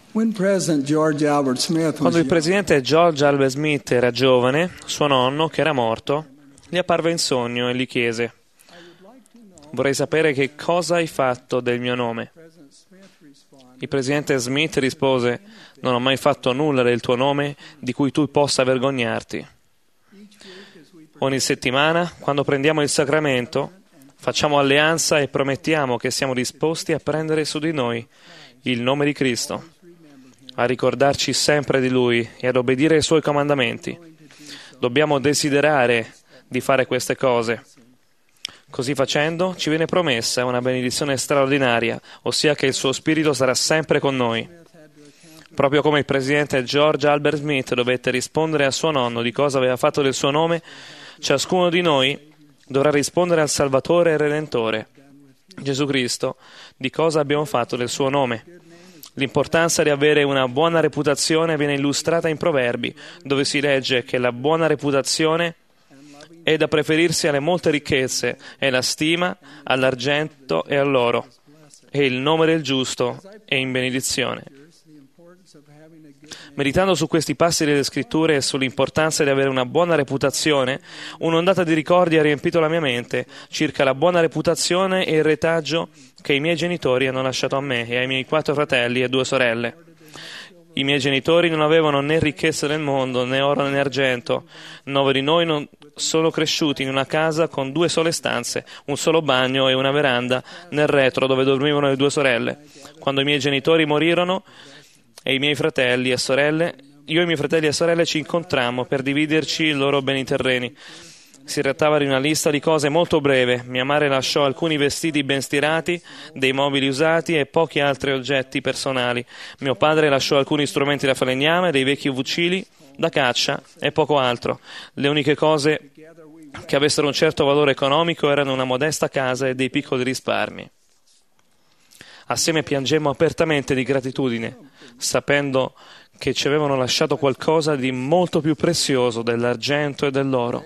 Quando il presidente George Albert Smith era giovane, suo nonno, che era morto, gli apparve in sogno e gli chiese: «Vorrei sapere che cosa hai fatto del mio nome». Il presidente Smith rispose: «Non ho mai fatto nulla del tuo nome di cui tu possa vergognarti». Ogni settimana, quando prendiamo il sacramento, facciamo alleanza e promettiamo che siamo disposti a prendere su di noi il nome di Cristo, a ricordarci sempre di Lui e ad obbedire ai Suoi comandamenti. Dobbiamo desiderare di fare queste cose. Così facendo, ci viene promessa una benedizione straordinaria, ossia che il Suo Spirito sarà sempre con noi. Proprio come il presidente George Albert Smith dovette rispondere a suo nonno di cosa aveva fatto del suo nome, ciascuno di noi dovrà rispondere al Salvatore e Redentore, Gesù Cristo, di cosa abbiamo fatto del suo nome. L'importanza di avere una buona reputazione viene illustrata in Proverbi, dove si legge che la buona reputazione è da preferirsi alle molte ricchezze e la stima all'argento e all'oro, e il nome del giusto è in benedizione. Meditando su questi passi delle Scritture e sull'importanza di avere una buona reputazione, un'ondata di ricordi ha riempito la mia mente circa la buona reputazione e il retaggio che i miei genitori hanno lasciato a me e ai miei 4 fratelli e 2 sorelle. I miei genitori non avevano né ricchezze del mondo, né oro né argento. 9 di noi non sono cresciuti in una casa con 2 sole stanze, un solo bagno e una veranda nel retro dove dormivano le 2 sorelle. Quando i miei genitori morirono, e i miei fratelli e sorelle, io e i miei fratelli e sorelle ci incontrammo per dividerci i loro beni terreni. Si trattava di una lista di cose molto breve. Mia madre lasciò alcuni vestiti ben stirati, dei mobili usati e pochi altri oggetti personali. Mio padre lasciò alcuni strumenti da falegname, dei vecchi fucili da caccia e poco altro. Le uniche cose che avessero un certo valore economico erano una modesta casa e dei piccoli risparmi. Assieme piangemmo apertamente di gratitudine, sapendo che ci avevano lasciato qualcosa di molto più prezioso dell'argento e dell'oro.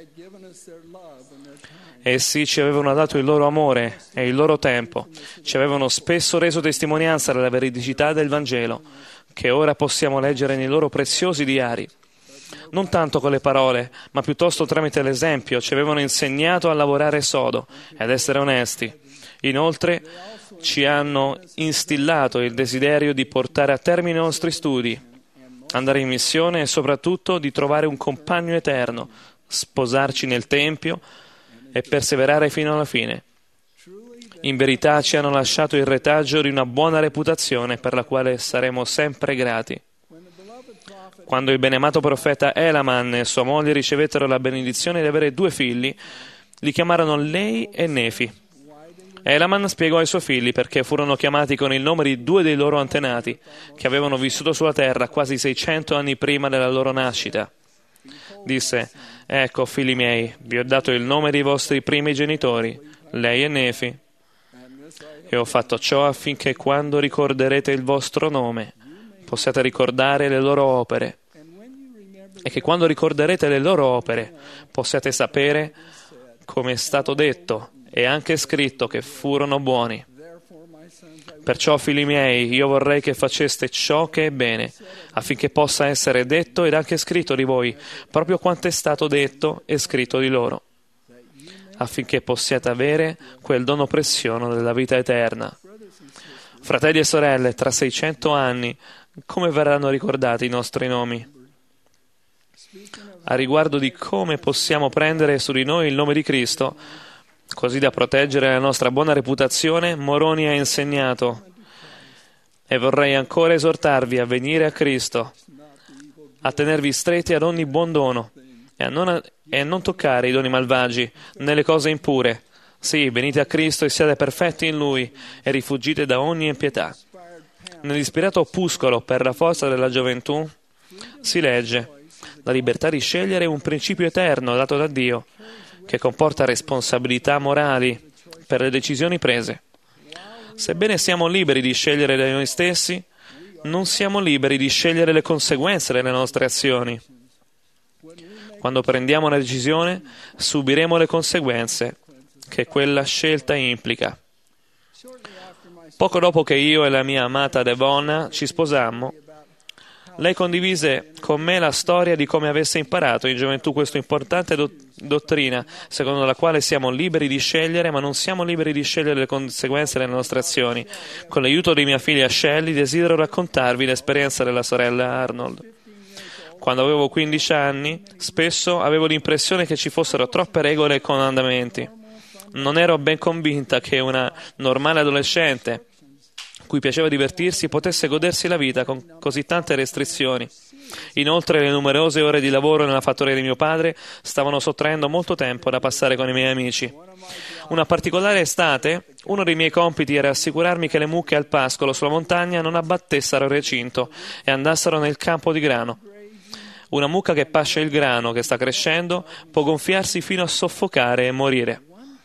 Essi ci avevano dato il loro amore e il loro tempo, ci avevano spesso reso testimonianza della veridicità del Vangelo, che ora possiamo leggere nei loro preziosi diari. Non tanto con le parole, ma piuttosto tramite l'esempio, ci avevano insegnato a lavorare sodo e ad essere onesti. Inoltre, ci hanno instillato il desiderio di portare a termine i nostri studi, andare in missione e soprattutto di trovare un compagno eterno, sposarci nel Tempio e perseverare fino alla fine. In verità ci hanno lasciato il retaggio di una buona reputazione per la quale saremo sempre grati. Quando il beneamato profeta Elaman e sua moglie ricevettero la benedizione di avere 2 figli, li chiamarono Lei e Nefi. Elaman spiegò ai suoi figli perché furono chiamati con il nome di 2 dei loro antenati, che avevano vissuto sulla terra quasi 600 anni prima della loro nascita. Disse: «Ecco, figli miei, vi ho dato il nome dei vostri primi genitori, Lei e Nefi, e ho fatto ciò affinché quando ricorderete il vostro nome possiate ricordare le loro opere, e che quando ricorderete le loro opere possiate sapere, come è stato detto e anche scritto, che furono buoni. Perciò, figli miei, io vorrei che faceste ciò che è bene, affinché possa essere detto ed anche scritto di voi, proprio quanto è stato detto e scritto di loro, affinché possiate avere quel dono prezioso della vita eterna. Fratelli e sorelle, tra 600 anni, come verranno ricordati i nostri nomi? A riguardo di come possiamo prendere su di noi il nome di Cristo, così da proteggere la nostra buona reputazione, Moroni ha insegnato: «E vorrei ancora esortarvi a venire a Cristo, a tenervi stretti ad ogni buon dono e a non toccare i doni malvagi, né le cose impure. Sì, venite a Cristo e siate perfetti in Lui e rifuggite da ogni impietà». Nell'ispirato opuscolo per la forza della gioventù si legge: «La libertà di scegliere è un principio eterno dato da Dio, che comporta responsabilità morali per le decisioni prese. Sebbene siamo liberi di scegliere da noi stessi, non siamo liberi di scegliere le conseguenze delle nostre azioni. Quando prendiamo una decisione, subiremo le conseguenze che quella scelta implica. Poco dopo che io e la mia amata Devonna ci sposammo, Lei condivise con me la storia di come avesse imparato in gioventù questa importante dottrina, secondo la quale siamo liberi di scegliere, ma non siamo liberi di scegliere le conseguenze delle nostre azioni. Con l'aiuto di mia figlia Shelley desidero raccontarvi l'esperienza della sorella Arnold. Quando avevo 15 anni, spesso avevo l'impressione che ci fossero troppe regole e comandamenti. Non ero ben convinta che una normale adolescente, cui piaceva divertirsi, potesse godersi la vita con così tante restrizioni. Inoltre, le numerose ore di lavoro nella fattoria di mio padre stavano sottraendo molto tempo da passare con i miei amici. Una particolare estate, uno dei miei compiti era assicurarmi che le mucche al pascolo sulla montagna non abbattessero il recinto e andassero nel campo di grano. Una mucca che pasce il grano che sta crescendo può gonfiarsi fino a soffocare e morire.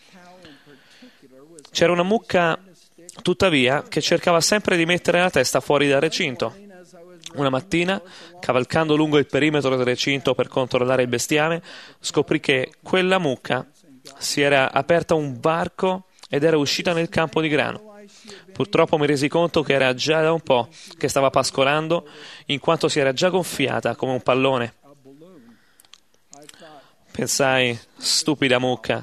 C'era una mucca, tuttavia, che cercava sempre di mettere la testa fuori dal recinto. Una mattina, cavalcando lungo il perimetro del recinto per controllare il bestiame, scoprì che quella mucca si era aperta un varco ed era uscita nel campo di grano. Purtroppo mi resi conto che era già da un po' che stava pascolando, in quanto si era già gonfiata come un pallone. Pensai, stupida mucca.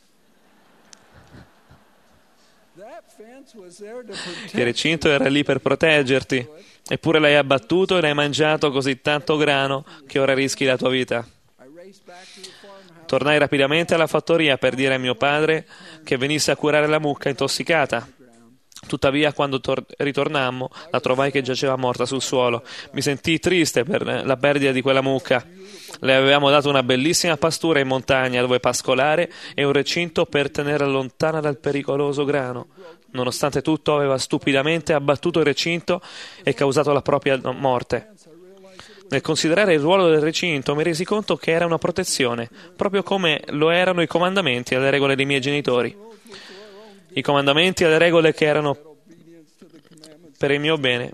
Il recinto era lì per proteggerti, eppure l'hai abbattuto e l'hai mangiato così tanto grano che ora rischi la tua vita. Tornai rapidamente alla fattoria per dire a mio padre che venisse a curare la mucca intossicata. Tuttavia, quando ritornammo, la trovai che giaceva morta sul suolo. Mi sentii triste per la perdita di quella mucca. Le avevamo dato una bellissima pastura in montagna dove pascolare e un recinto per tenerla lontana dal pericoloso grano. Nonostante tutto, aveva stupidamente abbattuto il recinto e causato la propria morte. Nel considerare il ruolo del recinto, mi resi conto che era una protezione, proprio come lo erano i comandamenti e le regole dei miei genitori. I comandamenti e le regole che erano per il mio bene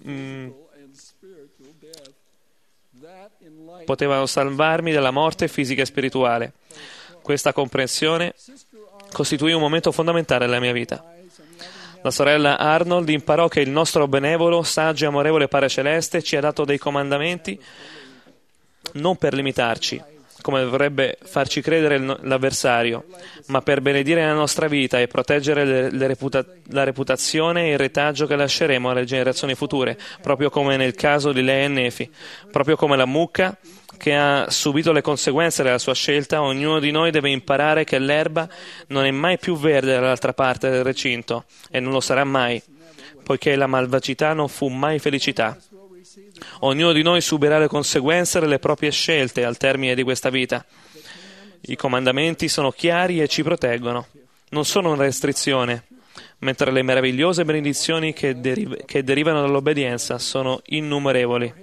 potevano salvarmi dalla morte fisica e spirituale. Questa comprensione costituì un momento fondamentale della mia vita. La sorella Arnold imparò che il nostro benevolo, saggio e amorevole Padre Celeste ci ha dato dei comandamenti non per limitarci, come dovrebbe farci credere l'avversario, ma per benedire la nostra vita e proteggere la reputazione e il retaggio che lasceremo alle generazioni future, proprio come nel caso di Lea e Nefi, proprio come la mucca che ha subito le conseguenze della sua scelta. Ognuno di noi deve imparare che l'erba non è mai più verde dall'altra parte del recinto e non lo sarà mai, poiché la malvagità non fu mai felicità. Ognuno di noi subirà le conseguenze delle proprie scelte al termine di questa vita. I comandamenti sono chiari e ci proteggono. Non sono una restrizione, mentre le meravigliose benedizioni che derivano dall'obbedienza sono innumerevoli.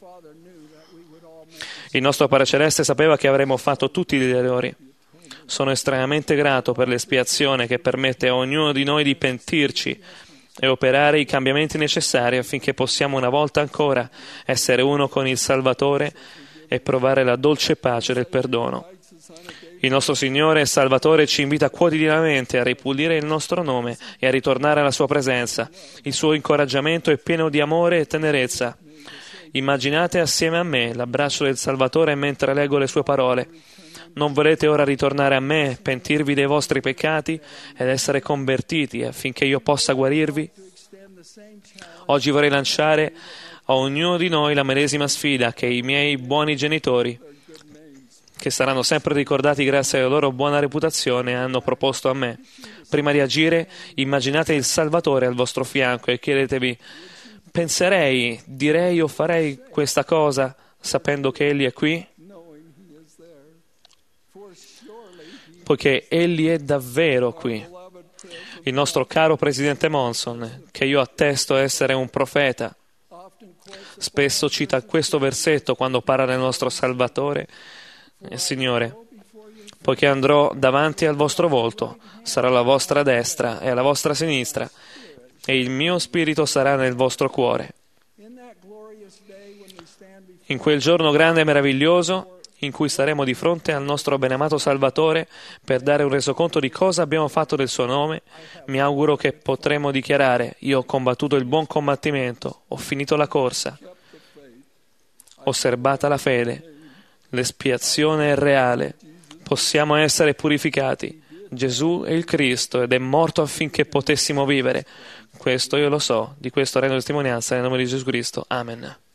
Il nostro Padre Celeste sapeva che avremmo fatto tutti gli errori. Sono estremamente grato per l'espiazione che permette a ognuno di noi di pentirci e operare i cambiamenti necessari affinché possiamo una volta ancora essere uno con il Salvatore e provare la dolce pace del perdono. Il nostro Signore e Salvatore ci invita quotidianamente a ripulire il nostro nome e a ritornare alla Sua presenza. Il Suo incoraggiamento è pieno di amore e tenerezza. Immaginate assieme a me l'abbraccio del Salvatore mentre leggo le Sue parole. Non volete ora ritornare a me, pentirvi dei vostri peccati ed essere convertiti affinché io possa guarirvi? Oggi vorrei lanciare a ognuno di noi la medesima sfida che i miei buoni genitori, che saranno sempre ricordati grazie alla loro buona reputazione, hanno proposto a me. Prima di agire, immaginate il Salvatore al vostro fianco e chiedetevi: penserei, direi o farei questa cosa sapendo che Egli è qui? Poiché Egli è davvero qui. Il nostro caro Presidente Monson, che io attesto essere un profeta, spesso cita questo versetto quando parla del nostro Salvatore. Signore, poiché andrò davanti al vostro volto, sarò alla vostra destra e alla vostra sinistra, e il mio spirito sarà nel vostro cuore. In quel giorno grande e meraviglioso, in cui saremo di fronte al nostro benamato Salvatore per dare un resoconto di cosa abbiamo fatto del suo nome, mi auguro che potremo dichiarare: io ho combattuto il buon combattimento, ho finito la corsa, osservata la fede, l'espiazione è reale, possiamo essere purificati. Gesù è il Cristo ed è morto affinché potessimo vivere. Questo io lo so, di questo rendo testimonianza nel nome di Gesù Cristo. Amen.